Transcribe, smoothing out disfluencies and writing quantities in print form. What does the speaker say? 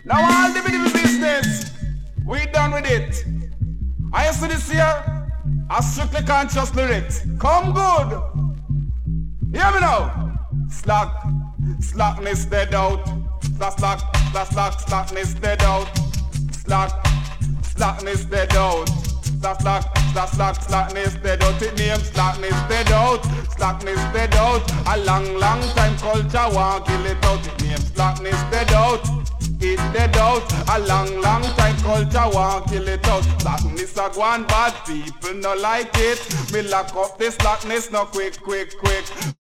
Now all the big business, we done with it. I see this here, a strictly conscious lyrics. Come good. Hear me now. Slackness dead out. Slackness dead out. Slackness dead out. Slackness dead out. It name slackness dead out. Slackness dead out. A long time culture won't kill it out. It name slackness dead out. It dead out. A long time culture won't kill it out. Slackness a gone bad. People no like it. Me lock up the slackness no quick.